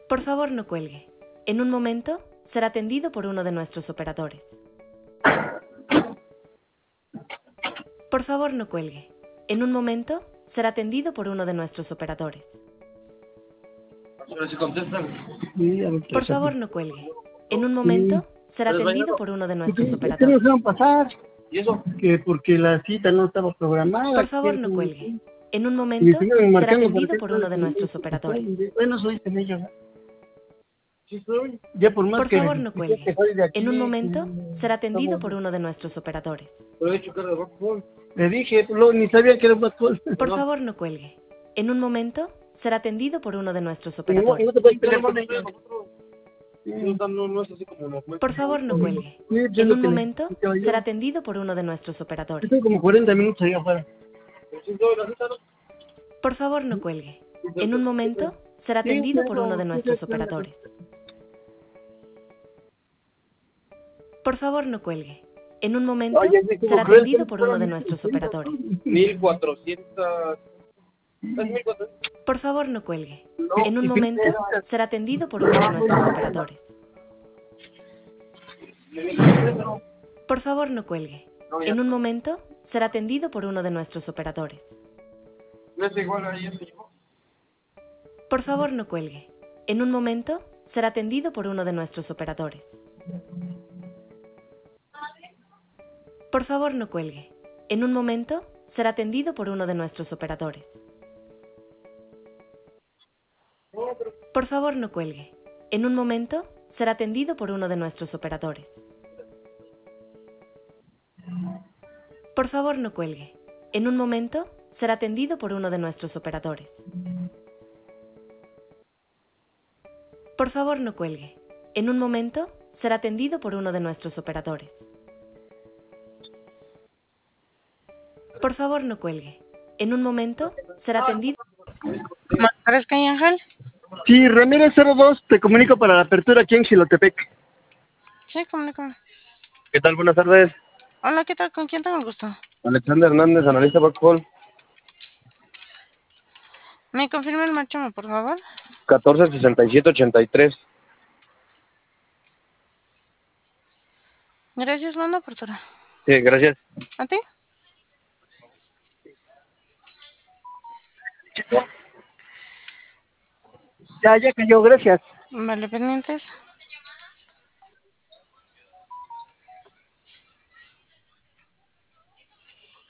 Por favor, no cuelgue. En un momento, será atendido por uno de nuestros operadores. Por favor, no cuelgue. En un momento, será atendido por uno de nuestros operadores. Ahora sí contestan. Sí, a ver, Por favor, no cuelgue. En un sí. momento, será atendido por uno de nuestros ¿Por qué no operadores. dejaron pasar? ¿Y eso? Que porque la cita no estaba programada. Por favor, no cuelgue. En un Y momento, siguen será marcando atendido por uno de tarjetas. nuestros operadores. Bueno, soy en ella. Sí, soy. Ya por más Por que favor, no cuelgue. que soy de aquí, En un momento, será atendido estamos- por uno de nuestros operadores. Pero he chocar de Rockfall. Le dije, pues, luego ni sabía que era Blackpool. Por favor, no cuelgue. En un momento, será atendido por uno de nuestros No, operadores. no te puedes Sí, pelear pero con ella. nosotros. No es así como nos Por favor, no cuelgue. Sí, pues, es En lo un que momento, necesitaba yo. será atendido por uno de nuestros Yo operadores. tengo como 40 minutos allá afuera. Sí, doy la cita, ¿no? Por favor, no cuelgue. En un momento, será Sí, atendido por claro, uno de sí, nuestros sí, operadores. Por favor, no cuelgue. En un momento, Oye, sí, como será cruel, atendido sí, por uno fueron de nuestros 1,600, operadores. 1400. ¿Es 1400? Por favor, no cuelgue. No, En un y momento, fíjate, será atendido por uno de nuestros operadores. Por favor, no cuelgue. En un momento, será atendido por uno de nuestros operadores. No es igual a ella, señor. Por favor, no cuelgue. En un momento, será atendido por uno de nuestros operadores. Por favor, no cuelgue. En un momento, será atendido por uno de nuestros operadores. Por favor, no cuelgue. En un momento, será atendido por uno de nuestros operadores. Por favor, no cuelgue. En un momento, será atendido por uno de nuestros operadores. Por favor, no cuelgue. En un momento, será atendido por uno de nuestros operadores. Por favor, no cuelgue. En un momento, será atendido. ¿Sabes qué, Ángel? sí, Ramírez 02, te comunico para la apertura aquí en Xilotepec. Sí, comunícame. ¿Qué tal? Buenas tardes. Hola, ¿qué tal? ¿Con quién tengo el gusto? Alexander Hernández, analista Rockfall. ¿Me confirma el marchamo, por favor? 146783. Gracias, manda apertura. Sí, gracias. ¿A ti? Ya cayó, gracias. Vale, pendientes.